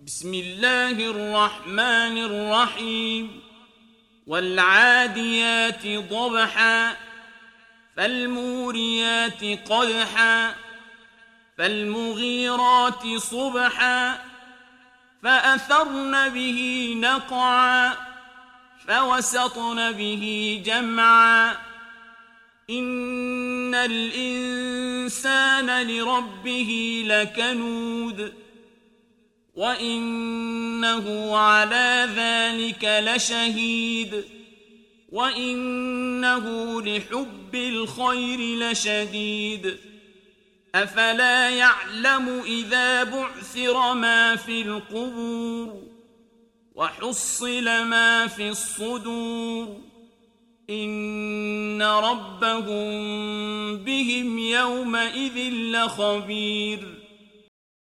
بسم الله الرحمن الرحيم والعاديات ضبحا فالموريات قدحا فالمغيرات صبحا فأثرن به نقعا فوسطن به جمعا إن الإنسان لربه لكنود وإنه على ذلك لشهيد وإنه لحب الخير لشديد أفلا يعلم إذا بعثر ما في القبور وحصل ما في الصدور إن ربهم بهم يومئذ لخبير